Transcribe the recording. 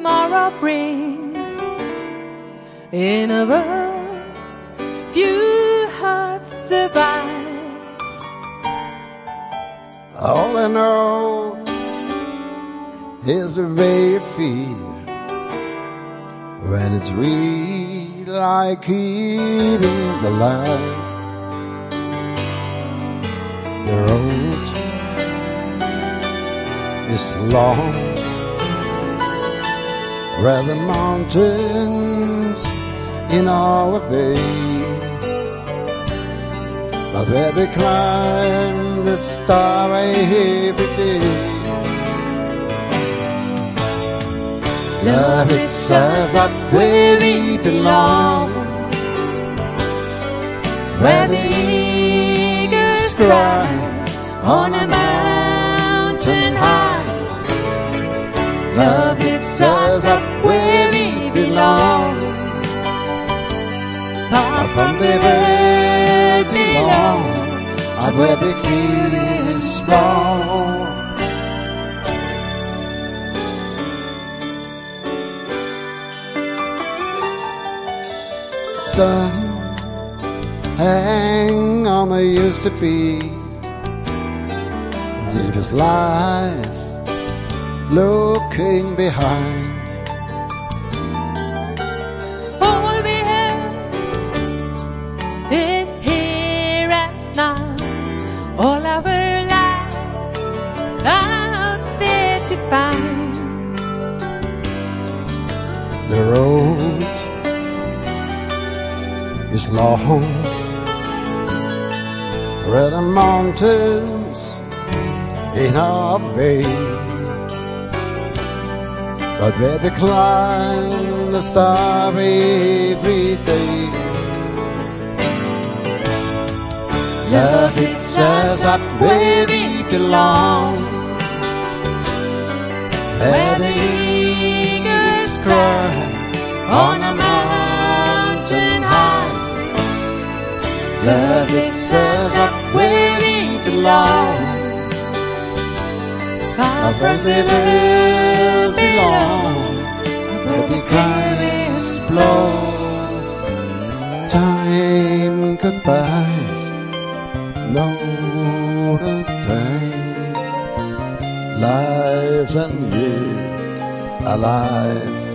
tomorrow brings. In a world, few hearts survive. All I know is the way you feel when it's really like keeping the life. The road is long, where the mountains in our way, but where they climb the starway every day. Love lifts us up where we belong, where the eagles cry on a mountain high. Love lifts us up where we belong, far from the world belong, up where the kiss blow. Sun, hang on the used to be, live his life looking behind. All we have is here and now, all our lives out there to find. The road is long, where the mountains in our way, but where they climb the starry every day. Love hits us up where we belong, where the eagles cry on a mountain high. Love lifts us up where we belong, far from the world belong, where the kites blow. Time goodbyes, no the same. Lives and years alive.